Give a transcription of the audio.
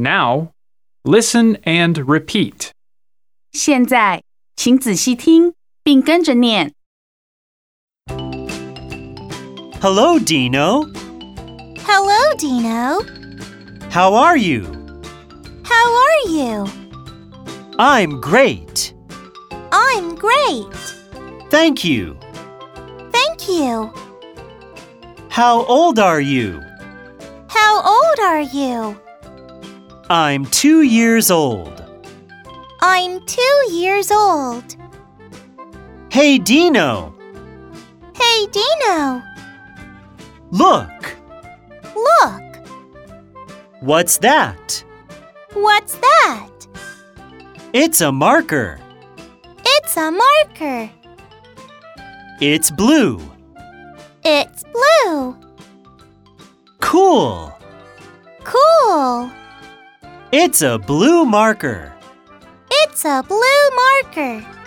Now, listen and repeat. 现在，请仔细听，并跟着念。 Hello, Dino. Hello, Dino. How are you? How are you? I'm great. I'm great. Thank you. Thank you. How old are you? How old are you? I'm 2 years old. I'm 2 years old. Hey, Dino. Hey, Dino. Look. Look. What's that? What's that? It's a marker. It's a marker. It's blue. It's blue. Cool. Cool. It's a blue marker. It's a blue marker.